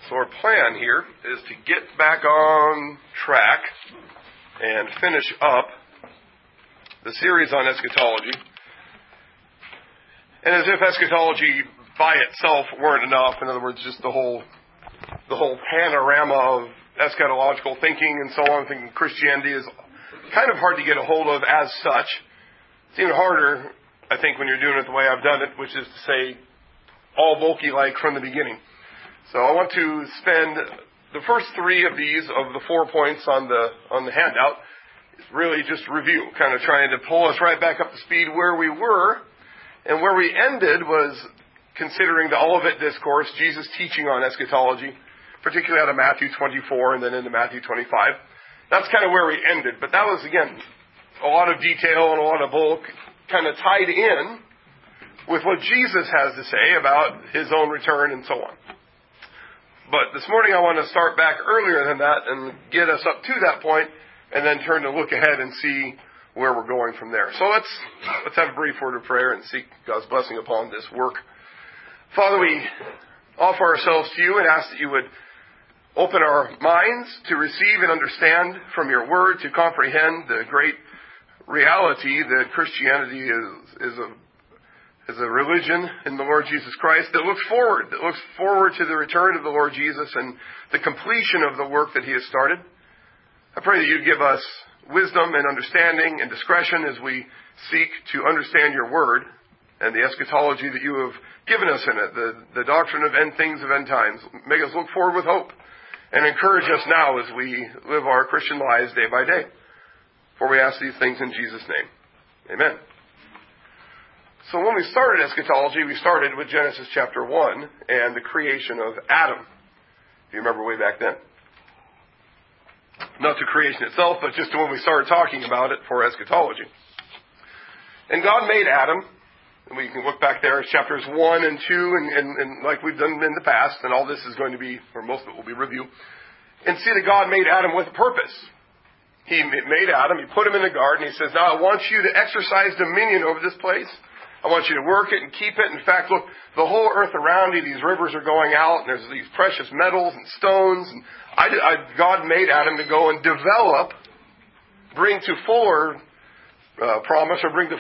So our plan here is to get back on track and finish up the series on eschatology. And as if eschatology by itself weren't enough, in other words, just the whole panorama of eschatological thinking and so on, thinking Christianity is kind of hard to get a hold of as such. It's even harder, I think, when you're doing it the way I've done it, which is to say, all Volkey-like from the beginning. So I want to spend the first three of these, of the 4 points on the handout, is really just review, kind of trying to pull us right back up to speed where we were. And where we ended was considering the Olivet Discourse, Jesus' teaching on eschatology, particularly out of Matthew 24 and then into Matthew 25. That's kind of where we ended. But that was, again, a lot of detail and a lot of bulk kind of tied in with what Jesus has to say about his own return and so on. But this morning I want to start back earlier than that and get us up to that point and then turn to look ahead and see where we're going from there. So let's have a brief word of prayer and seek God's blessing upon this work. Father, we offer ourselves to you and ask that you would open our minds to receive and understand from your word, to comprehend the great reality that Christianity is a religion in the Lord Jesus Christ that looks forward to the return of the Lord Jesus and the completion of the work that he has started. I pray that you'd give us wisdom and understanding and discretion as we seek to understand your word and the eschatology that you have given us in it, the doctrine of end things of end times. Make us look forward with hope and encourage us now as we live our Christian lives day by day. For we ask these things in Jesus' name. Amen. So when we started eschatology, we started with Genesis chapter 1 and the creation of Adam. If you remember way back then. Not to creation itself, but just to when we started talking about it for eschatology. And God made Adam. And we can look back there at chapters 1 and 2, and like we've done in the past, and all this is going to be, or most of it will be review, and see that God made Adam with a purpose. He made Adam, he put him in the garden, he says, now I want you to exercise dominion over this place. I want you to work it and keep it. In fact, look, the whole earth around you, these rivers are going out, and there's these precious metals and stones, and God made Adam to go and develop, bring to fuller promise, or bring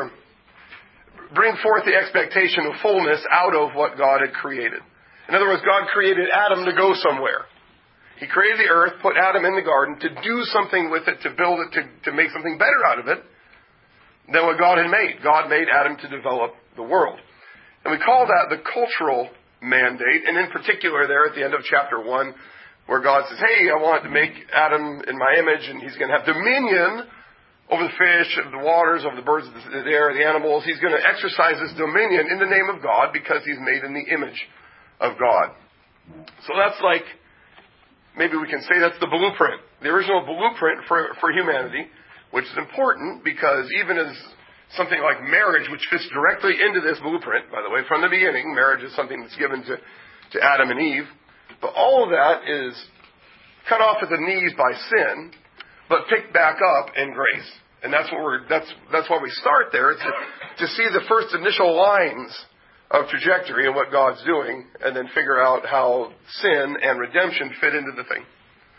forth the expectation of fullness out of what God had created. In other words, God created Adam to go somewhere. He created the earth, put Adam in the garden to do something with it, to build it, to make something better out of it than what God had made. God made Adam to develop the world. And we call that the cultural mandate, and in particular there at the end of chapter 1, where God says, hey, I want to make Adam in my image, and he's going to have dominion over the fish, of the waters, over the birds of the air, the animals. He's going to exercise his dominion in the name of God because he's made in the image of God. So that's like, maybe we can say that's the blueprint, the original blueprint for humanity, which is important because even as something like marriage, which fits directly into this blueprint, by the way, from the beginning, marriage is something that's given to Adam and Eve, but all of that is cut off at the knees by sin, but picked back up in grace. And that's why we start there, to see the first initial lines of trajectory and what God's doing, and then figure out how sin and redemption fit into the thing.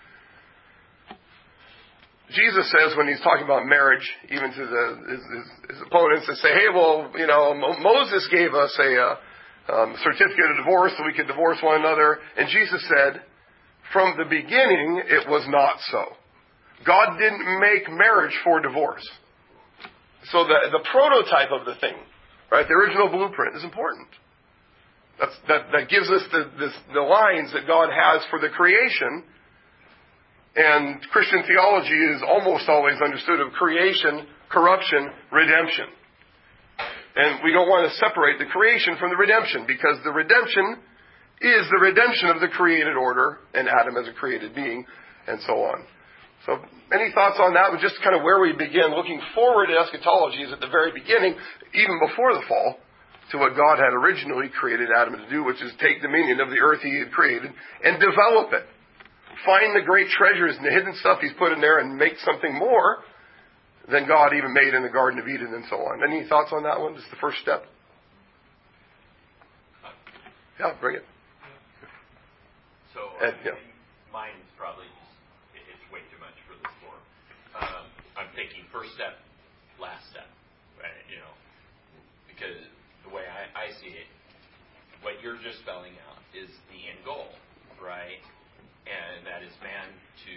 Jesus says when he's talking about marriage, even to his opponents, that say, hey, well, Moses gave us a certificate of divorce so we could divorce one another. And Jesus said, from the beginning, it was not so. God didn't make marriage for divorce. So the prototype of the thing, right, the original blueprint is important. That gives us the lines that God has for the creation. And Christian theology is almost always understood of creation, corruption, redemption. And we don't want to separate the creation from the redemption, because the redemption is the redemption of the created order and Adam as a created being, and so on. So any thoughts on that? Just kind of where we begin looking forward to eschatology is at the very beginning, even before the fall, to what God had originally created Adam to do, which is take dominion of the earth he had created and develop it. Find the great treasures and the hidden stuff he's put in there and make something more than God even made in the Garden of Eden and so on. Any thoughts on that one? Just the first step. Yeah, bring it. So Mine's probably it's way too much for this floor. I'm thinking first step, last step, right? Because the way I see it, what you're just spelling out is the end goal, right? And that is man to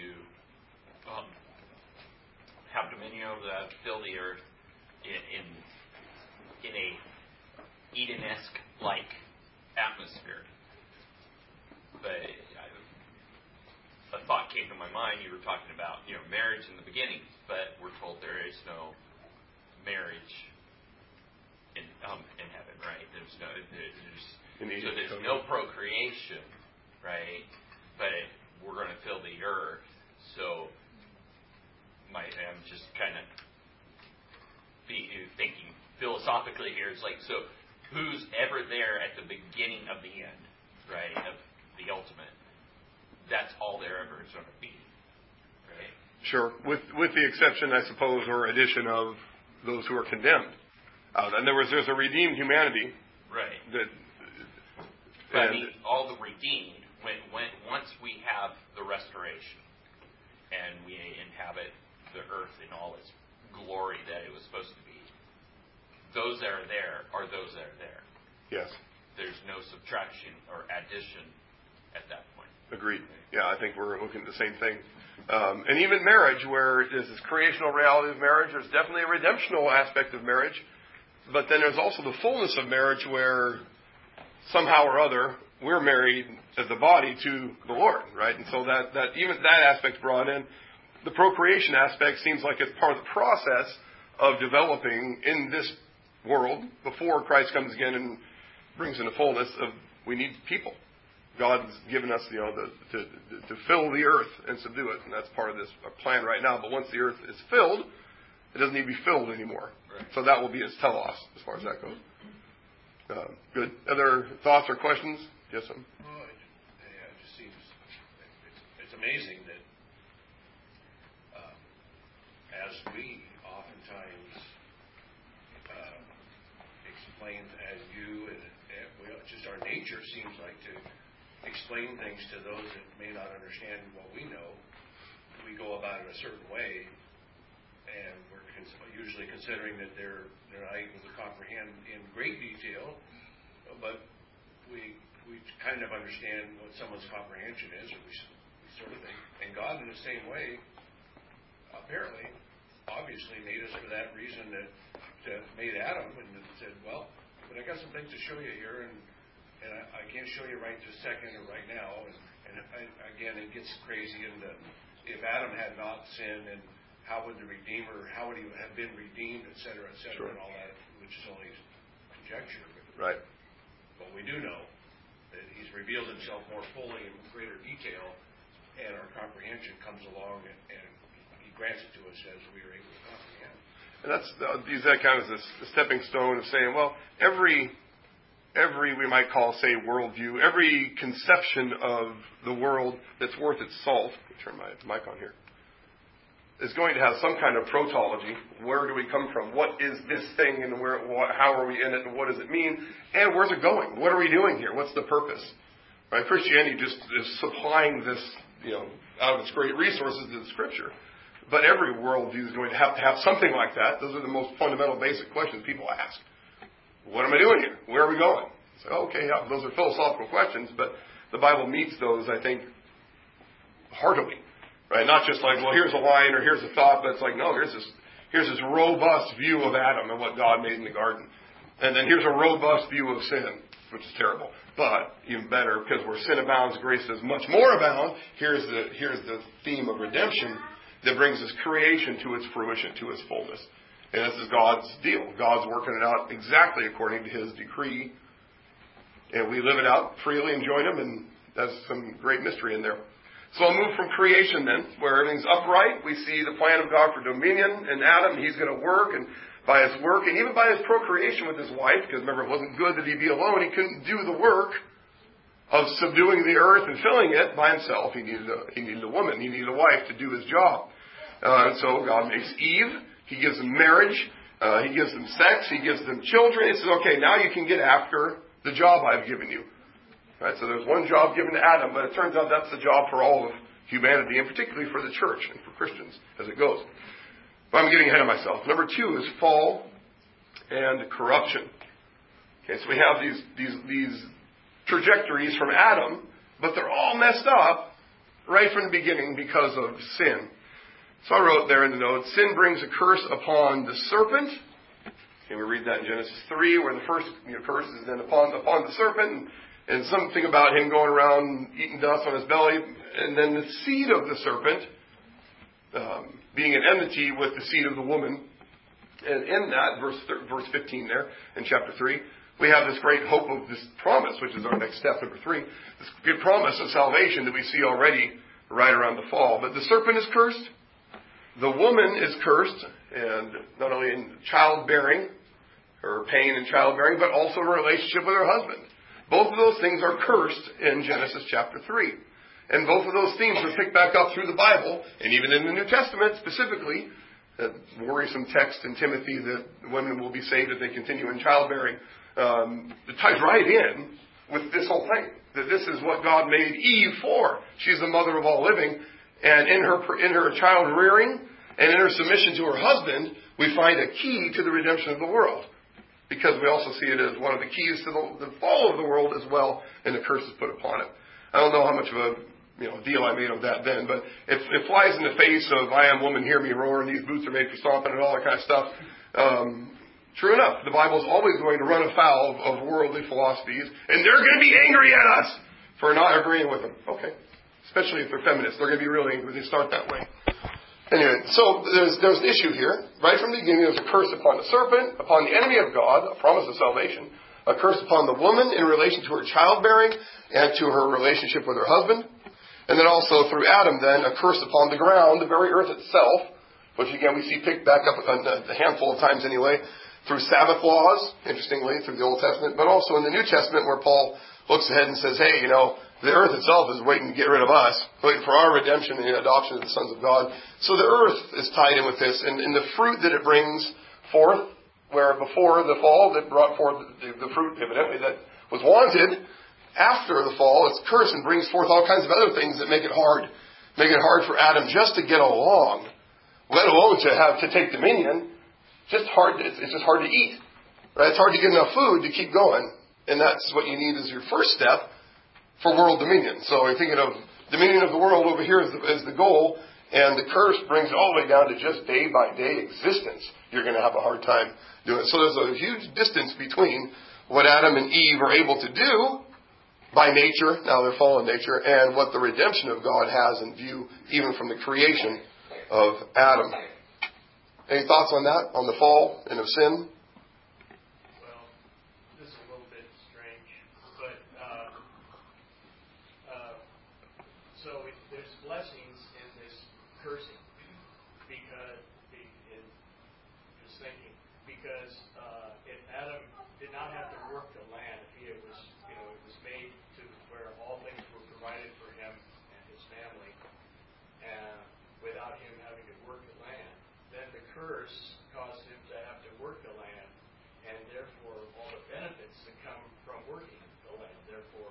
have dominion over the fill the earth in a Eden-esque like atmosphere. But a thought came to my mind. You were talking about marriage in the beginning, but we're told there is no marriage in heaven, right? There's no procreation, right? But we're going to fill the earth. So I'm just kind of thinking philosophically here. It's like, so who's ever there at the beginning of the end, right? Of the ultimate. That's all there ever is going to be, right? Sure, with the exception, I suppose, or addition of those who are condemned. And there's a redeemed humanity, right? But all the redeemed, when once we have the restoration and we inhabit the earth in all its glory that it was supposed to be, those that are there are those that are there. Yes. There's no subtraction or addition at that point. Agreed. Yeah, I think we're looking at the same thing. And even marriage, where there's this creational reality of marriage, there's definitely a redemptional aspect of marriage. But then there's also the fullness of marriage where somehow or other we're married as the body to the Lord, right? And so that even that aspect's brought in. The procreation aspect seems like it's part of the process of developing in this world before Christ comes again and brings in the fullness of we need people. God's given us, to fill the earth and subdue it, and that's part of this plan right now. But once the earth is filled, it doesn't need to be filled anymore. Right. So that will be its telos as far as that goes. Good. Other thoughts or questions? Yes, sir. Well, it just seems it's amazing that as we oftentimes explain, as you and just our nature seems like to explain things to those that may not understand what we know. We go about it a certain way, and we're usually considering that they're not able to comprehend in great detail, but we kind of understand what someone's comprehension is, or we sort of think. And God, in the same way, apparently, obviously made us for that reason that made Adam and said, well, but I got some things to show you here, and I can't show you right this second or right now. And again, it gets crazy into if Adam had not sinned, and how would the Redeemer, how would he have been redeemed, et cetera, sure. And all that, which is only conjecture. Right. But we do know that he's revealed himself more fully in greater detail, and our comprehension comes along, and he grants it to us as we are able to comprehend. And use that kind of as a stepping stone of saying, well, every we might call, say, worldview, every conception of the world that's worth its salt, let me turn my mic on here, is going to have some kind of protology. Where do we come from? What is this thing, and how are we in it, and what does it mean? And where's it going? What are we doing here? What's the purpose? Right? Christianity just is supplying this, out of its great resources to the Scripture. But every worldview is going to have something like that. Those are the most fundamental, basic questions people ask. What am I doing here? Where are we going? So, okay, yeah, those are philosophical questions, but the Bible meets those, I think, heartily. Right? Not just like, well, here's a line or here's a thought, but it's like, no, here's this robust view of Adam and what God made in the garden. And then here's a robust view of sin, which is terrible. But even better, because where sin abounds, grace does much more abound. Here's the theme of redemption that brings this creation to its fruition, to its fullness. And this is God's deal. God's working it out exactly according to His decree. And we live it out freely and join Him, and that's some great mystery in there. So I'll move from creation then, where everything's upright. We see the plan of God for dominion in Adam. He's going to work, and by his work, and even by his procreation with his wife, because remember, it wasn't good that he be alone. He couldn't do the work of subduing the earth and filling it by himself. He needed a woman. He needed a wife to do his job. And so God makes Eve. He gives them marriage. He gives them sex. He gives them children. He says, okay, now you can get after the job I've given you. Right? So there's one job given to Adam, but it turns out that's the job for all of humanity, and particularly for the church and for Christians as it goes. But I'm getting ahead of myself. Number 2 is fall and corruption. Okay, so we have these trajectories from Adam, but they're all messed up right from the beginning because of sin. So I wrote there in the notes, sin brings a curse upon the serpent. Okay, we read that in Genesis 3, where the first curse is then upon the serpent, and something about him going around eating dust on his belly, and then the seed of the serpent being an enmity with the seed of the woman. And in that, verse 15 there, in chapter 3, we have this great hope of this promise, which is our next step, number 3. This good promise of salvation that we see already right around the fall. But the serpent is cursed. The woman is cursed, and not only in childbearing, her pain in childbearing, but also her relationship with her husband. Both of those things are cursed in Genesis chapter 3. And both of those themes are picked back up through the Bible, and even in the New Testament specifically, that worrisome text in Timothy that women will be saved if they continue in childbearing. It ties right in with this whole thing, that this is what God made Eve for. She's the mother of all living, and in her child rearing and in her submission to her husband, we find a key to the redemption of the world, because we also see it as one of the keys to the fall of the world as well, and the curse is put upon it. I don't know how much of a deal I made of that then, but it flies in the face of I am woman, hear me roar, and these boots are made for stomping and all that kind of stuff. True enough, the Bible is always going to run afoul of worldly philosophies, and they're going to be angry at us for not agreeing with them. Okay. Especially if they're feminists. They're going to be really angry when they start that way. Anyway, so there's an issue here. Right from the beginning, there's a curse upon the serpent, upon the enemy of God, a promise of salvation, a curse upon the woman in relation to her childbearing and to her relationship with her husband. And then also through Adam, then, a curse upon the ground, the very earth itself, which again we see picked back up a handful of times anyway, through Sabbath laws, interestingly, through the Old Testament, but also in the New Testament where Paul looks ahead and says, hey, the earth itself is waiting to get rid of us, waiting for our redemption and the adoption of the sons of God. So the earth is tied in with this, and the fruit that it brings forth, where before the fall that brought forth the fruit, evidently, that was wanted, after the fall, it's cursed and brings forth all kinds of other things that make it hard. Make it hard for Adam just to get along, let alone to take dominion. It's just hard to eat. Right? It's hard to get enough food to keep going. And that's what you need as your first step for world dominion. So you're thinking of dominion of the world over here as the goal, and the curse brings it all the way down to just day-by-day existence. You're going to have a hard time doing it. So there's a huge distance between what Adam and Eve are able to do by nature, now their fallen nature, and what the redemption of God has in view, even from the creation of Adam. Any thoughts on that, on the fall and of sin? Well, this is a little bit strange, but so there's blessings in this cursing, because because if Adam did not have to work the land, if it was made to where all things were provided for him and his family, and without him having to work the land, then the curse caused him to have to work the land, and therefore all the benefits that come from working the land. Therefore,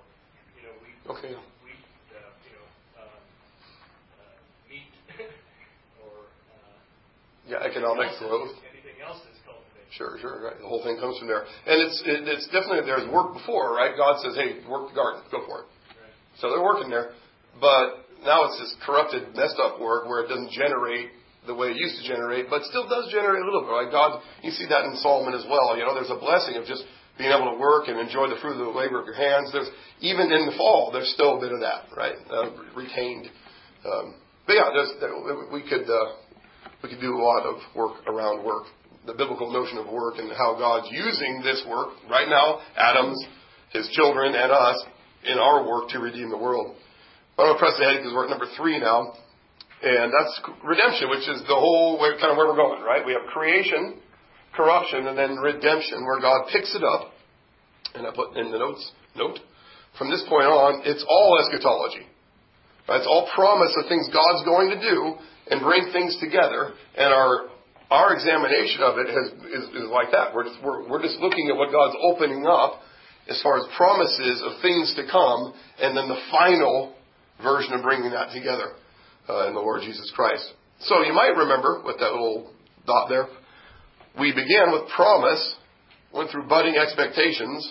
meat or economic growth. Anything else that's cultivated. Sure, right. The whole thing comes from there, and it's definitely there's work before, right? God says, "Hey, work the garden, go for it." Right. So they're working there, but now it's this corrupted, messed up work where it doesn't generate the way it used to generate, but still does generate a little bit. Right? God, you see that in Solomon as well. There's a blessing of just being able to work and enjoy the fruit of the labor of your hands. There's even in the fall, there's still a bit of that, right? Retained. But yeah, we could do a lot of work around work. The biblical notion of work and how God's using this work right now, Adam's, his children, and us, in our work to redeem the world. I'm going to press ahead because we're at number 3 now. And that's redemption, which is the whole way, kind of where we're going, right? We have creation, corruption, and then redemption, where God picks it up. And I put in the note, from this point on, it's all eschatology. Right? It's all promise of things God's going to do and bring things together. And our examination of it is like that. We're just looking at what God's opening up as far as promises of things to come, and then the final version of bringing that together in the Lord Jesus Christ. So you might remember with that little dot there, we began with promise, went through budding expectations,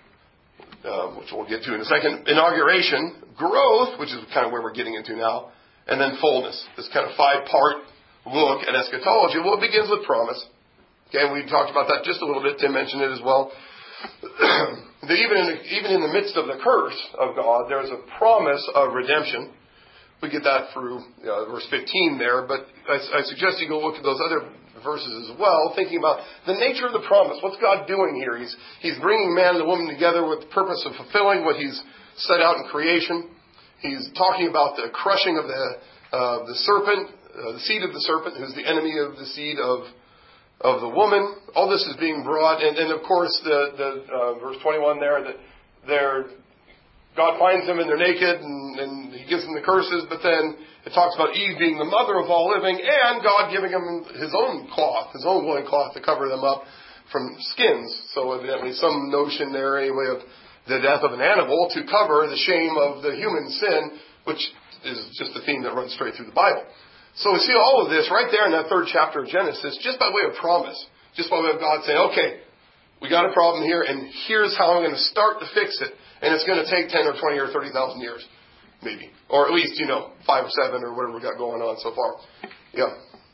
which we'll get to in a second, inauguration, growth, which is kind of where we're getting into now, and then fullness. This kind of 5-part look at eschatology. Well, it begins with promise. Okay, and we talked about that just a little bit. Tim mentioned it as well. That even in the midst of the curse of God, there's a promise of redemption. We get that through verse 15 there, but I suggest you go look at those other verses as well, thinking about the nature of the promise. What's God doing here? He's bringing man and the woman together with the purpose of fulfilling what He's set out in creation. He's talking about the crushing of the serpent, the seed of the serpent, who's the enemy of the seed of the woman. All this is being brought, and of course the verse 21 there, that God finds them and they're naked, and He gives them the curses, but then it talks about Eve being the mother of all living, and God giving them His own cloth, His own woolen cloth to cover them up from skins. So evidently some notion there anyway of the death of an animal to cover the shame of the human sin, which is just a theme that runs straight through the Bible. So we see all of this right there in that 3rd chapter of Genesis, just by way of promise, just by way of God saying, okay, we got a problem here, and here's how I'm going to start to fix it. And it's going to take 10 or 20 or 30,000 years, maybe. Or at least, 5 or 7 or whatever we got going on so far. Yeah.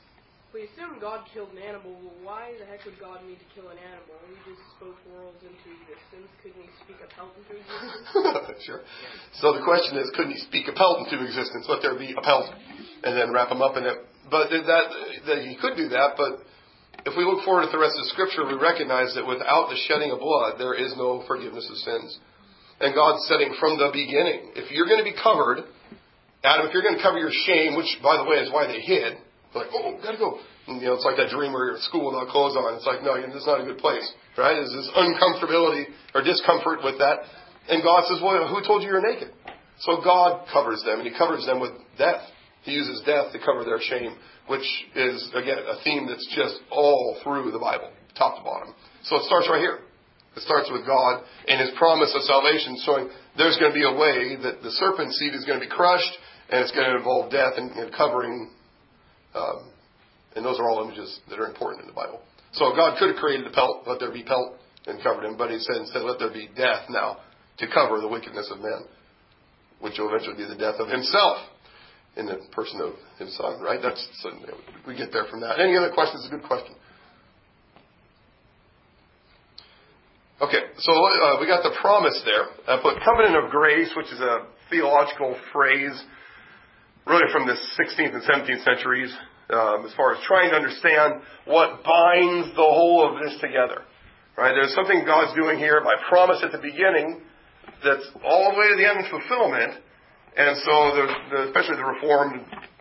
We assume God killed an animal. Well, why the heck would God need to kill an animal? He just spoke worlds into existence. Couldn't He speak a pelt into existence? Sure. So the question is, couldn't He speak a pelt into existence? Let there be a pelt. And then wrap them up in it. But that He could do that, but if we look forward at the rest of Scripture, we recognize that without the shedding of blood, there is no forgiveness of sins. And God's setting from the beginning, if you're going to be covered, Adam, if you're going to cover your shame, which, by the way, is why they hid, they're like, oh, gotta go. And, it's like that dream where you're at school without clothes on. It's like, no, this is not a good place, right? There's this uncomfortability or discomfort with that. And God says, well, who told you you're naked? So God covers them, and He covers them with death. He uses death to cover their shame, which is, again, a theme that's just all through the Bible, top to bottom. So it starts right here. It starts with God and His promise of salvation, showing there's going to be a way that the serpent seed is going to be crushed, and it's going to involve death and covering. And those are all images that are important in the Bible. So God could have created the pelt, let there be pelt, and covered him, but He said instead, let there be death now to cover the wickedness of men, which will eventually be the death of Himself in the person of His Son, right? So we get there from that. Any other questions? It's a good question. Okay, so we got the promise there. I put covenant of grace, which is a theological phrase really from the 16th and 17th centuries, as far as trying to understand what binds the whole of this together. Right? There's something God's doing here by promise at the beginning that's all the way to the end in fulfillment. And so, especially the Reformed,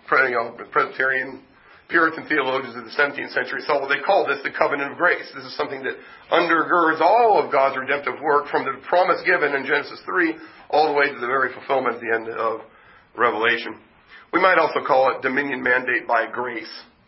Presbyterian, Puritan theologians of the 17th century saw what they call this the covenant of grace. This is something that undergirds all of God's redemptive work from the promise given in Genesis 3 all the way to the very fulfillment at the end of Revelation. We might also call it dominion mandate by grace.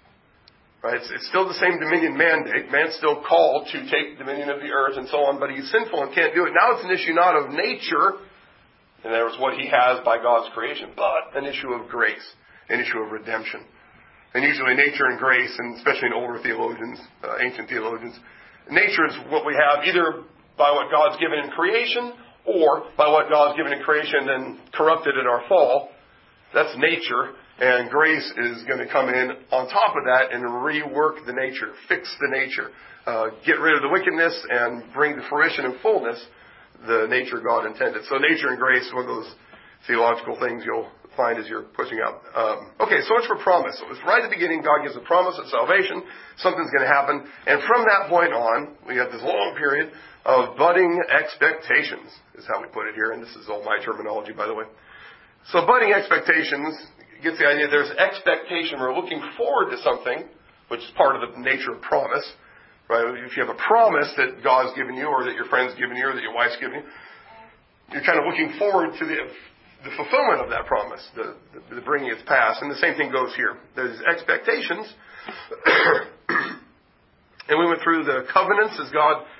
Right? It's still the same dominion mandate. Man's still called to take dominion of the earth and so on, but he's sinful and can't do it. Now it's an issue not of nature, and there's what he has by God's creation, but an issue of grace, an issue of redemption. And usually nature and grace, and especially in older theologians, ancient theologians, nature is what we have either by what God's given in creation or by what God's given in creation and then corrupted in our fall. That's nature. And grace is going to come in on top of that and rework the nature, fix the nature, get rid of the wickedness and bring to fruition and fullness the nature God intended. So nature and grace, one of those theological things you'll find as you're pushing out. Okay, so much for promise. So it's right at the beginning, God gives a promise of salvation. Something's going to happen. And from that point on, we have this long period of budding expectations, is how we put it here. And this is all my terminology, by the way. So budding expectations gets the idea there's expectation. We're looking forward to something, which is part of the nature of promise. Right? If you have a promise that God's given you or that your friend's given you or that your wife's given you, you're kind of looking forward to the fulfillment of that promise, the bringing it to pass. And the same thing goes here. There's expectations. And we went through the covenants as God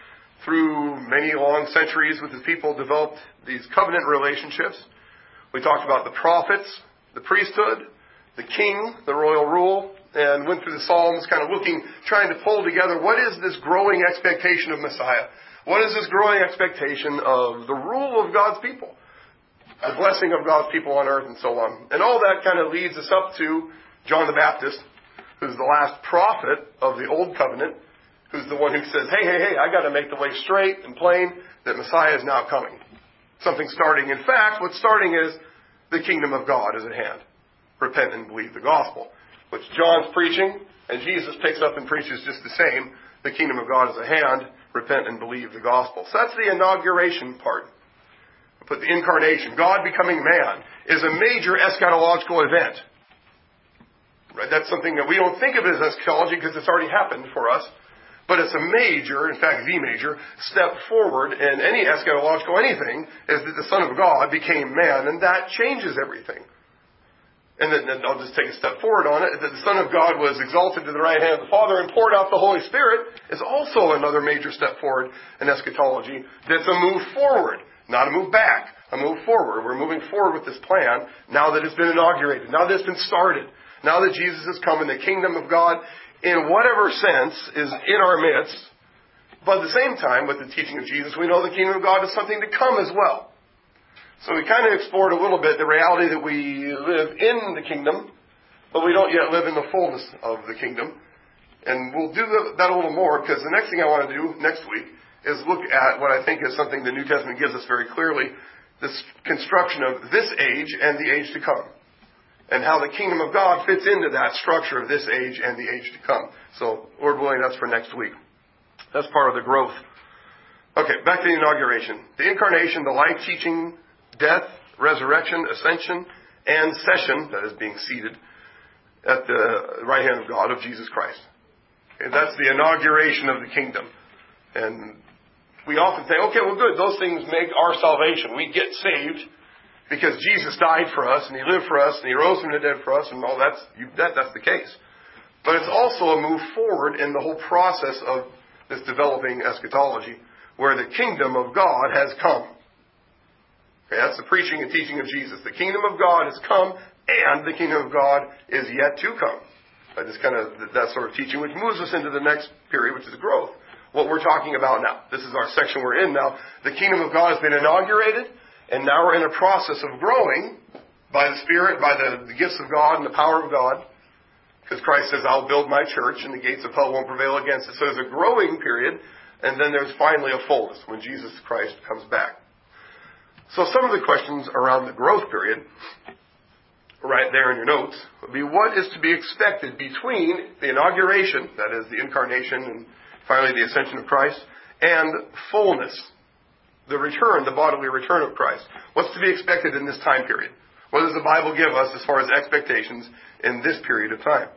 through many long centuries with his people, developed these covenant relationships. We talked about the prophets, the priesthood, the king, the royal rule, and went through the Psalms kind of trying to pull together what is this growing expectation of Messiah? What is this growing expectation of the rule of God's people? The blessing of God's people on earth and so on. And all that kind of leads us up to John the Baptist, who's the last prophet of the Old Covenant, who's the one who says, hey, I got to make the way straight and plain, that Messiah is now coming. Something starting. In fact, what's starting is the kingdom of God is at hand. Repent and believe the gospel, which John's preaching, and Jesus picks up and preaches just the same. The kingdom of God is at hand. Repent and believe the gospel. So that's the inauguration part. But the incarnation, God becoming man, is a major eschatological event. Right? That's something that we don't think of as eschatology because it's already happened for us. But it's a major, in fact the major, step forward in any eschatological anything, is that the Son of God became man, and that changes everything. And then I'll just take a step forward on it, that the Son of God was exalted to the right hand of the Father and poured out the Holy Spirit is also another major step forward in eschatology. That's a move forward, not a move back, a move forward. We're moving forward with this plan now that it's been inaugurated, now that it's been started, now that Jesus has come and the kingdom of God, in whatever sense, is in our midst. But at the same time, with the teaching of Jesus, we know the kingdom of God is something to come as well. So we kind of explored a little bit the reality that we live in the kingdom, but we don't yet live in the fullness of the kingdom. And we'll do that a little more, because the next thing I want to do next week is look at what I think is something the New Testament gives us very clearly, this construction of this age and the age to come, and how the kingdom of God fits into that structure of this age and the age to come. So, Lord willing, that's for next week. That's part of the growth. Okay, back to the inauguration. The incarnation, the life, teaching, death, resurrection, ascension, and session, that is being seated at the right hand of God, of Jesus Christ. Okay, that's the inauguration of the kingdom. And we often say, okay, well good, those things make our salvation. We get saved because Jesus died for us, and He lived for us, and He rose from the dead for us, and all that's the case. But it's also a move forward in the whole process of this developing eschatology, where the kingdom of God has come. Okay, that's the preaching and teaching of Jesus. The kingdom of God has come, and the kingdom of God is yet to come. Just kind of that sort of teaching, which moves us into the next period, which is growth. What we're talking about now. This is our section we're in now. The kingdom of God has been inaugurated, and now we're in a process of growing by the Spirit, by the gifts of God and the power of God. Because Christ says, I'll build my church, and the gates of hell won't prevail against it. So there's a growing period, and then there's finally a fullness when Jesus Christ comes back. So some of the questions around the growth period, right there in your notes, would be what is to be expected between the inauguration, that is the incarnation and finally the ascension of Christ, and fullness, the return, the bodily return of Christ. What's to be expected in this time period? What does the Bible give us as far as expectations in this period of time?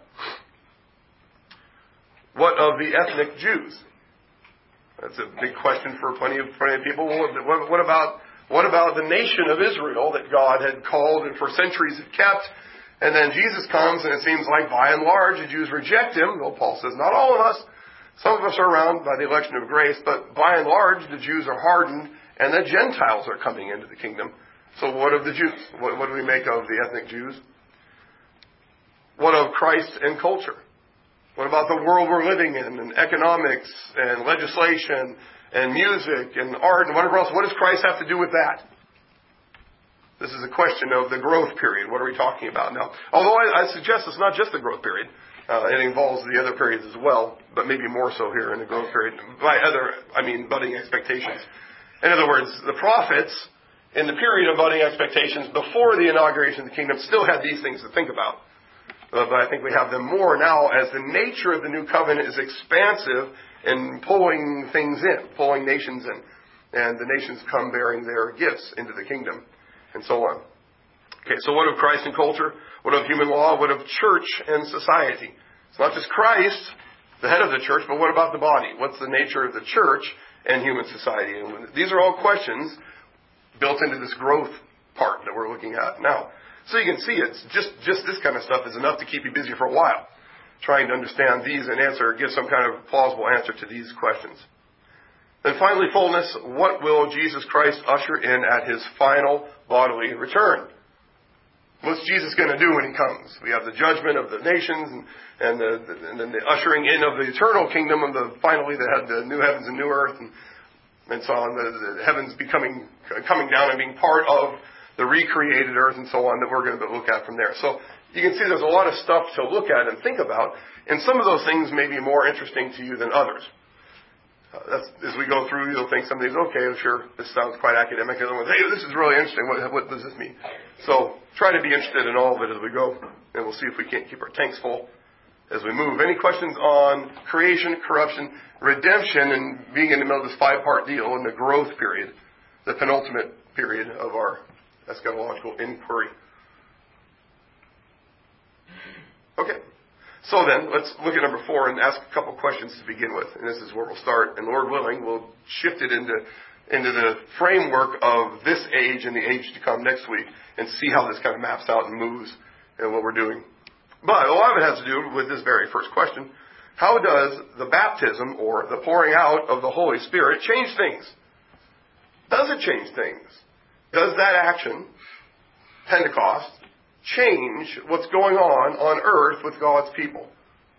What of the ethnic Jews? That's a big question for plenty of people. What about the nation of Israel that God had called and for centuries had kept? And then Jesus comes, and it seems like by and large the Jews reject Him. Though Paul says not all of us. Some of us are around by the election of grace, but by and large the Jews are hardened, and the Gentiles are coming into the kingdom. So what of the Jews? What do we make of the ethnic Jews? What of Christ and culture? What about the world we're living in, and economics, and legislation, and music, and art, and whatever else? What does Christ have to do with that? This is a question of the growth period. What are we talking about now? Although I suggest it's not just the growth period. It involves the other periods as well, but maybe more so here in the growth period. By other, I mean budding expectations. In other words, the prophets, in the period of budding expectations before the inauguration of the kingdom, still had these things to think about. But I think we have them more now as the nature of the new covenant is expansive in pulling things in, pulling nations in. And the nations come bearing their gifts into the kingdom, and so on. Okay, so what of Christ and culture? What of human law? What of church and society? It's not just Christ, the head of the church, but what about the body? What's the nature of the church and human society? And these are all questions built into this growth part that we're looking at now. So you can see it's just this kind of stuff is enough to keep you busy for a while, trying to understand these and give some kind of plausible answer to these questions. And finally, fullness. What will Jesus Christ usher in at his final bodily return? What's Jesus going to do when he comes? We have the judgment of the nations and then the ushering in of the eternal kingdom of finally the new heavens and new earth and so on. The heavens coming down and being part of the recreated earth and so on that we're going to look at from there. So you can see there's a lot of stuff to look at and think about. And some of those things may be more interesting to you than others. As we go through, you'll think some of these, okay, sure, this sounds quite academic. And other ones, hey, this is really interesting. What does this mean? So try to be interested in all of it as we go. And we'll see if we can't keep our tanks full as we move. Any questions on creation, corruption, redemption, and being in the middle of this 5-part deal in the growth period, the penultimate period of our eschatological inquiry? Okay. So then, let's look at number 4 and ask a couple questions to begin with. And this is where we'll start. And Lord willing, we'll shift it into the framework of this age and the age to come next week and see how this kind of maps out and moves and what we're doing. But a lot of it has to do with this very first question. How does the baptism or the pouring out of the Holy Spirit change things? Does it change things? Does that action, Pentecost, change what's going on earth with God's people?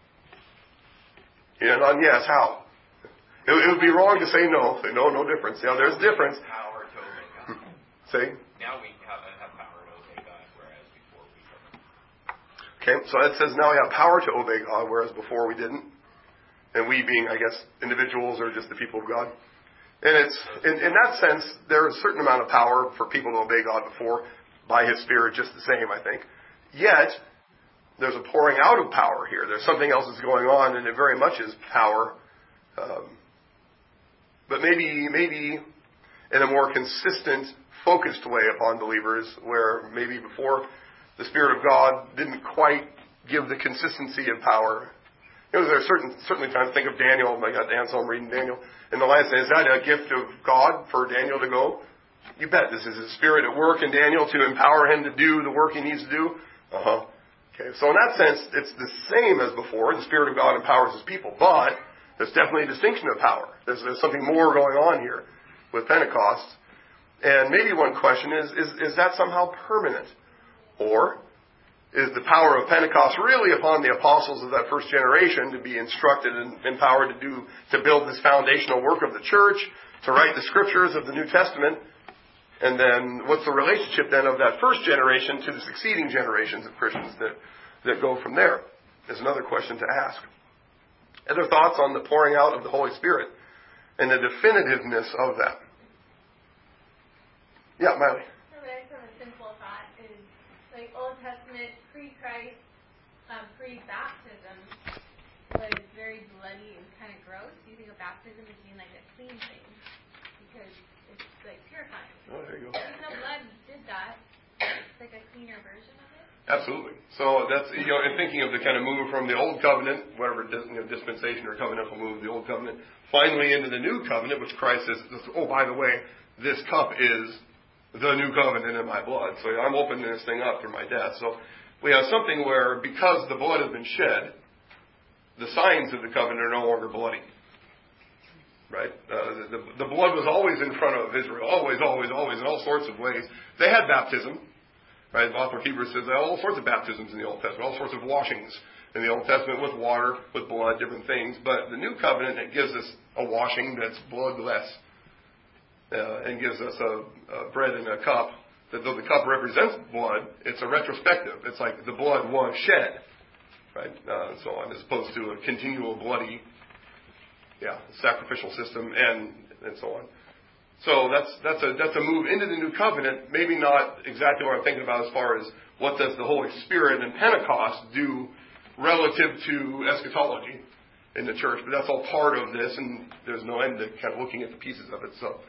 And on yes, how? It would be wrong to say no. Say no difference. Yeah, there's difference. Power to obey God. Say? Now we have power to obey God, whereas before we couldn't. Okay, so it says now we have power to obey God, whereas before we didn't. And we being, I guess, individuals or just the people of God. And it's in that sense, there is a certain amount of power for people to obey God before, by His Spirit, just the same, I think. Yet, there's a pouring out of power here. There's something else that's going on, and it very much is power. But maybe in a more consistent, focused way upon believers, where maybe before the Spirit of God didn't quite give the consistency of power. You know, there are certainly times, think of Daniel. I got Dan, so I'm reading Daniel. In the last day, is that a gift of God for Daniel to go? You bet. This is His Spirit at work in Daniel to empower him to do the work he needs to do. Okay, so in that sense, it's the same as before. The Spirit of God empowers His people. But there's definitely a distinction of power. There's something more going on here with Pentecost. And maybe one question is that somehow permanent? Or is the power of Pentecost really upon the apostles of that first generation to be instructed and empowered to build this foundational work of the church, to write the scriptures of the New Testament? And then what's the relationship then of that first generation to the succeeding generations of Christians that go from there? Is another question to ask. Other thoughts on the pouring out of the Holy Spirit and the definitiveness of that? Yeah, Miley. I have a simple thought is like Old Testament pre-Christ, pre-baptism was very bloody and kind of gross. Do you think of baptism as being like a clean thing? Because it's like purifying. Oh, there you go. There's no blood did that. It's like a cleaner version of it. Absolutely. So that's, in thinking of the kind of move from the Old Covenant, whatever dispensation or covenantal move, the Old Covenant, finally into the New Covenant, which Christ says, oh, by the way, this cup is the New Covenant in my blood. So I'm opening this thing up through my death. So we have something where, because the blood has been shed, the signs of the covenant are no longer bloody. Right? The blood was always in front of Israel. Always, in all sorts of ways. They had baptism. Right? The author of Hebrews says there are all sorts of baptisms in the Old Testament. All sorts of washings in the Old Testament with water, with blood, different things. But the New Covenant, it gives us a washing that's bloodless. And gives us a bread and a cup. That though the cup represents blood, it's a retrospective. It's like the blood was shed. Right? So on, as opposed to a continual bloody sacrificial system and so on. So that's a move into the New Covenant. Maybe not exactly what I'm thinking about as far as what does the Holy Spirit and Pentecost do relative to eschatology in the church. But that's all part of this, and there's no end to kind of looking at the pieces of it. So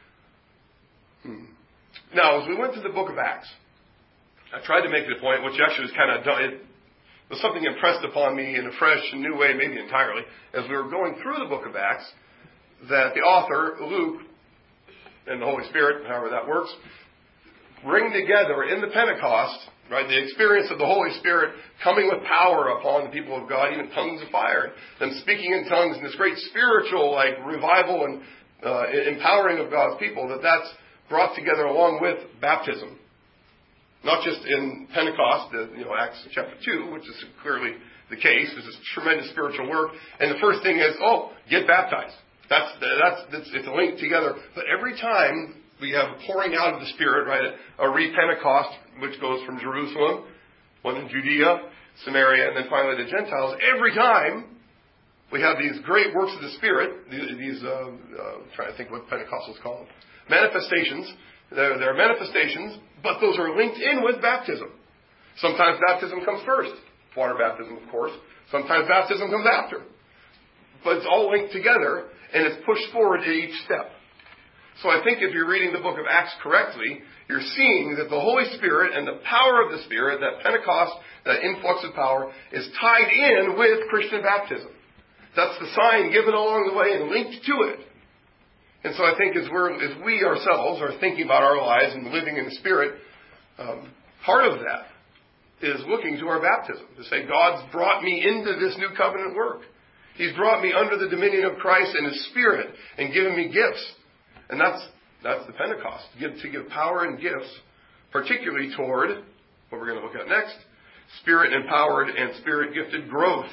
now, as we went to the book of Acts, I tried to make the point, which actually was kind of done. It was something impressed upon me in a fresh and new way, maybe entirely, as we were going through the book of Acts, that the author, Luke, and the Holy Spirit, however that works, bring together in the Pentecost, right, the experience of the Holy Spirit coming with power upon the people of God, even tongues of fire, them speaking in tongues, and this great spiritual revival and empowering of God's people, that's brought together along with baptism. Not just in Pentecost, Acts chapter 2, which is clearly the case. There's this tremendous spiritual work. And the first thing is, get baptized. It's linked together. But every time we have a pouring out of the Spirit, right, a re-Pentecost, which goes from Jerusalem, one in Judea, Samaria, and then finally the Gentiles, every time we have these great works of the Spirit, these trying to think what Pentecostals call them, manifestations. They're manifestations, but those are linked in with baptism. Sometimes baptism comes first. Water baptism, of course. Sometimes baptism comes after. But it's all linked together, and it's pushed forward at each step. So I think if you're reading the book of Acts correctly, you're seeing that the Holy Spirit and the power of the Spirit, that Pentecost, that influx of power, is tied in with Christian baptism. That's the sign given along the way and linked to it. And so I think as we ourselves are thinking about our lives and living in the Spirit, part of that is looking to our baptism. To say, God's brought me into this new covenant work. He's brought me under the dominion of Christ and His Spirit and given me gifts. And that's the Pentecost. To give power and gifts, particularly toward, what we're going to look at next, Spirit-empowered and Spirit-gifted growth.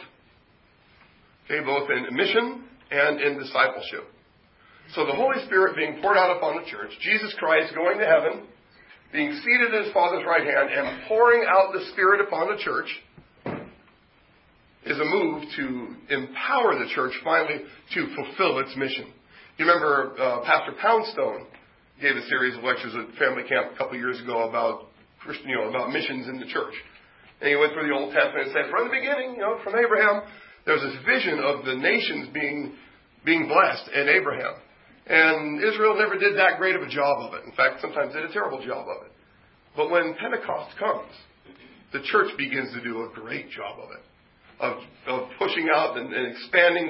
Okay, both in mission and in discipleship. So the Holy Spirit being poured out upon the church, Jesus Christ going to heaven, being seated at His Father's right hand, and pouring out the Spirit upon the church, is a move to empower the church finally to fulfill its mission. You remember Pastor Poundstone gave a series of lectures at Family Camp a couple of years ago about missions in the church. And he went through the Old Testament and said, from the beginning, from Abraham, there's this vision of the nations being blessed in Abraham. And Israel never did that great of a job of it. In fact, sometimes did a terrible job of it. But when Pentecost comes, the church begins to do a great job of it. Of pushing out and expanding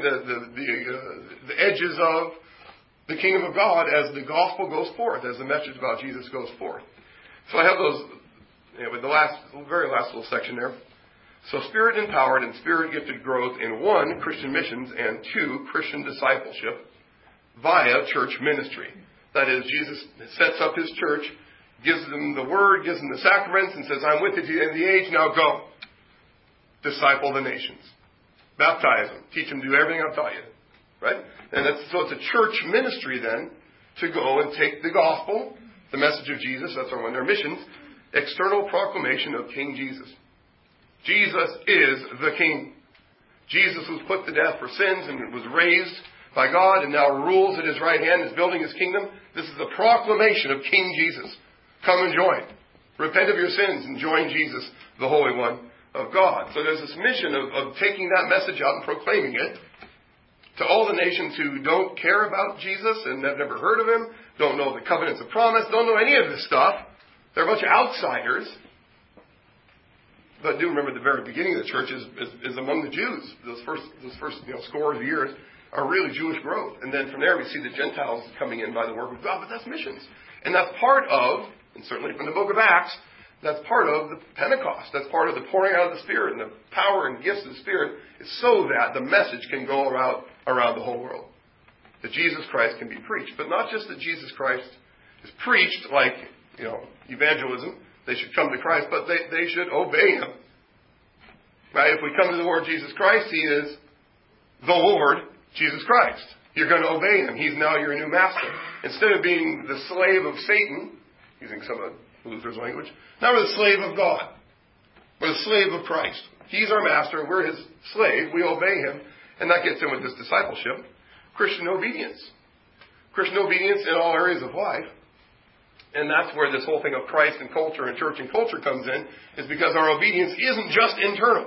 the edges of the kingdom of God as the gospel goes forth, as the message about Jesus goes forth. So I have those, with the very last little section there. So Spirit-empowered and Spirit-gifted growth in 1, Christian missions, and 2, Christian discipleship via church ministry. That is, Jesus sets up His church, gives them the Word, gives them the sacraments, and says, I'm with you to the end of the age, now go. Disciple the nations. Baptize them. Teach them to do everything I've taught you. Right? And so it's a church ministry then to go and take the gospel, the message of Jesus, that's one of their missions, external proclamation of King Jesus. Jesus is the King. Jesus was put to death for sins and was raised by God and now rules at His right hand, is building His kingdom. This is the proclamation of King Jesus. Come and join. Repent of your sins and join Jesus, the Holy One of God. So there's this mission of taking that message out and proclaiming it to all the nations who don't care about Jesus and have never heard of Him, don't know the covenants of promise, don't know any of this stuff. They're a bunch of outsiders. But do remember the very beginning of the church is among the Jews. Those first scores of years are really Jewish growth. And then from there we see the Gentiles coming in by the work of God. But that's missions. And that's part of, and certainly from the book of Acts, that's part of the Pentecost. That's part of the pouring out of the Spirit and the power and gifts of the Spirit, is so that the message can go around the whole world. That Jesus Christ can be preached. But not just that Jesus Christ is preached like, evangelism. They should come to Christ, but they should obey Him. Right? If we come to the Lord Jesus Christ, He is the Lord Jesus Christ. You're going to obey Him. He's now your new master. Instead of being the slave of Satan, using some of Luther's language, now we're the slave of God. We're the slave of Christ. He's our master. We're His slave. We obey Him. And that gets in with this discipleship. Christian obedience. Christian obedience in all areas of life. And that's where this whole thing of Christ and culture and church and culture comes in, is because our obedience isn't just internal.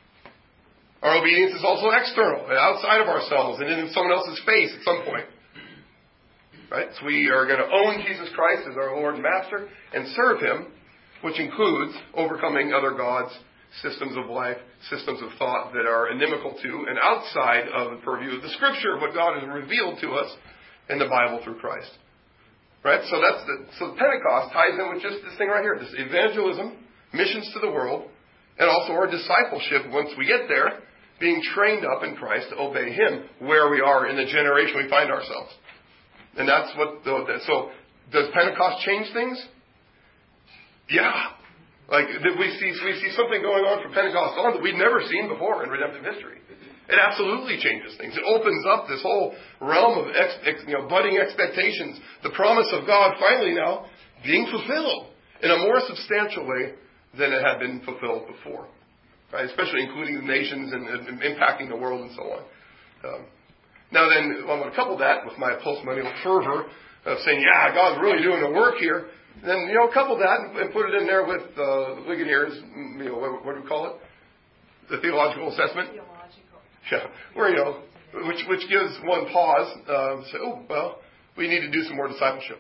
Our obedience is also external, outside of ourselves and in someone else's face at some point. Right? So we are going to own Jesus Christ as our Lord and Master and serve Him, which includes overcoming other gods, systems of life, systems of thought that are inimical to and outside of the purview of the Scripture, what God has revealed to us in the Bible through Christ. Right? So so Pentecost ties in with just this thing right here, this evangelism, missions to the world, and also our discipleship once we get there, being trained up in Christ to obey Him where we are in the generation we find ourselves. And that's what, so does Pentecost change things? Yeah. Like, we see something going on from Pentecost on that we'd never seen before in redemptive history. It absolutely changes things. It opens up this whole realm of budding expectations. The promise of God finally now being fulfilled in a more substantial way than it had been fulfilled before. Right? Especially including the nations and impacting the world and so on. Now then, I'm going to couple that with my postmillennial fervor of saying, yeah, God's really doing the work here. And then, couple that and put it in there with Ligonier's, what do we call it? The theological assessment. Yeah, where, which gives one pause. Say, we need to do some more discipleship.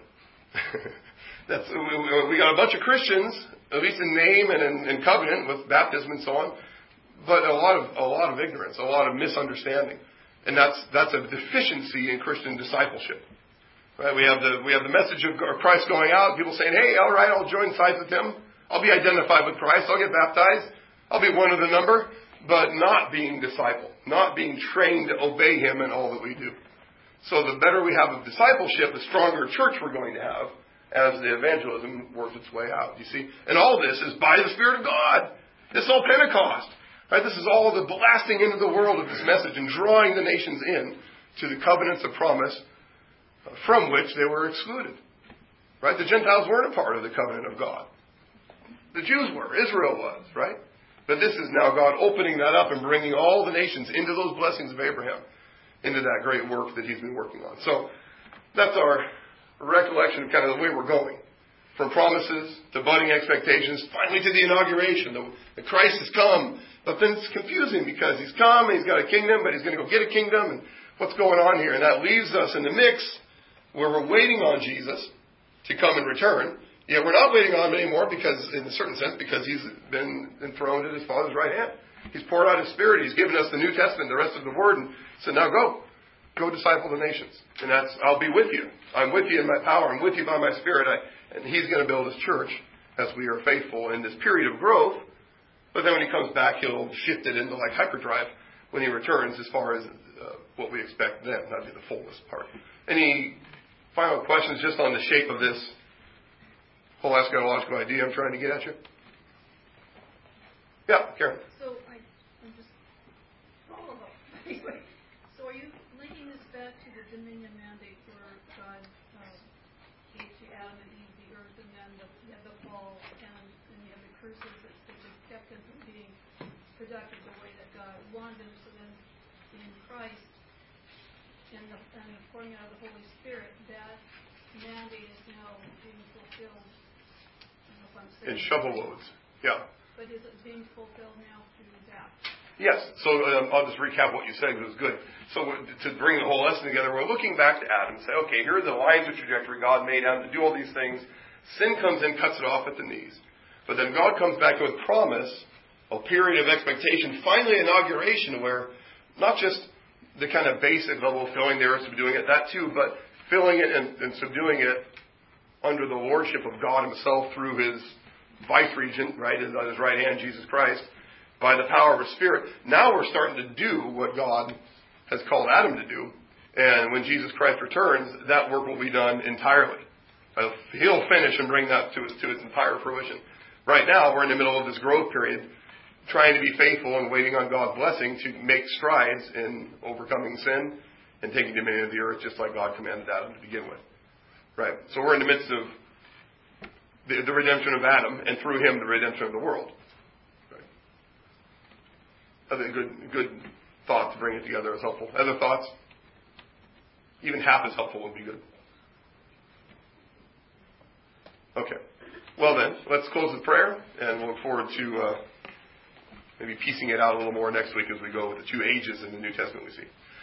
We got a bunch of Christians, at least in name and in covenant with baptism and so on, but a lot of ignorance, a lot of misunderstanding, and that's a deficiency in Christian discipleship. Right? We have the message of Christ going out. People saying, "Hey, all right, I'll join sides with him. I'll be identified with Christ. I'll get baptized. I'll be one of the number." But not being discipled, not being trained to obey him in all that we do. So the better we have of discipleship, the stronger church we're going to have as the evangelism works its way out. You see? And all this is by the Spirit of God. This is all Pentecost. Right? This is all the blasting into the world of this message and drawing the nations in to the covenants of promise from which they were excluded. Right? The Gentiles weren't a part of the covenant of God. The Jews were. Israel was. Right? But this is now God opening that up and bringing all the nations into those blessings of Abraham, into that great work that he's been working on. So that's our recollection of kind of the way we're going. From promises to budding expectations, finally to the inauguration. The Christ has come. But then it's confusing because he's come and he's got a kingdom, but he's going to go get a kingdom. And what's going on here? And that leaves us in the mix where we're waiting on Jesus to come and return. Yeah, we're not waiting on him anymore because, in a certain sense, because he's been enthroned at his Father's right hand. He's poured out his Spirit. He's given us the New Testament, the rest of the Word, and said, now go disciple the nations. And I'll be with you. I'm with you in my power. I'm with you by my Spirit. And he's going to build his church as we are faithful in this period of growth. But then when he comes back, he'll shift it into like hyperdrive when he returns as far as what we expect then. That'd be the fullness part. Any final questions just on the shape of this whole eschatological idea I'm trying to get at you? Yeah, Karen. So I'm just follow up. Anyway, so are you linking this back to the dominion mandate where God gave to Adam and Eve the earth, and then you have the fall, and you have the curses that kept them from being productive the way that God wanted them. So then in Christ and the pouring out of the Holy Spirit, that mandate is now being fulfilled. In shovel loads, yeah. But is it being fulfilled now through that? Yes. So I'll just recap what you said. It was good. So to bring the whole lesson together, we're looking back to Adam and say, okay, here are the lines of trajectory God made Adam to do all these things. Sin comes in, cuts it off at the knees. But then God comes back with promise, a period of expectation, finally inauguration where not just the kind of basic level of filling the earth, subduing it, that too, but filling it and subduing it under the lordship of God himself through his vice-regent, right, at his right hand, Jesus Christ, by the power of his Spirit. Now we're starting to do what God has called Adam to do. And when Jesus Christ returns, that work will be done entirely. He'll finish and bring that to its entire fruition. Right now, we're in the middle of this growth period, trying to be faithful and waiting on God's blessing to make strides in overcoming sin and taking dominion of the earth, just like God commanded Adam to begin with. Right. So we're in the midst of the redemption of Adam, and through him, the redemption of the world. Right. I think good thought to bring it together is helpful. Other thoughts? Even half as helpful would be good. Okay. Well then, let's close with prayer, and we'll look forward to maybe piecing it out a little more next week as we go with the two ages in the New Testament we see.